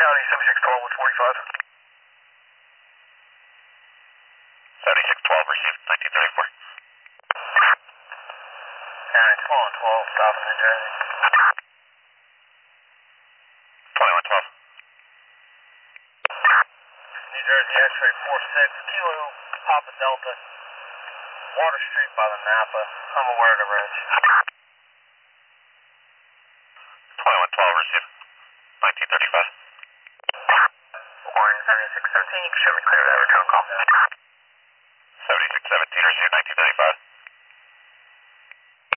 County 7612 with 45. 7612 received, 1934. County 2112, south of New Jersey. 2112. New Jersey X-ray 46, Kilo Papa Delta, Water Street by the Napa. I'm aware of the ridge. 2112 received, 1935. Warren 7617, you can show me clear of that return call. 7617 received, 1935.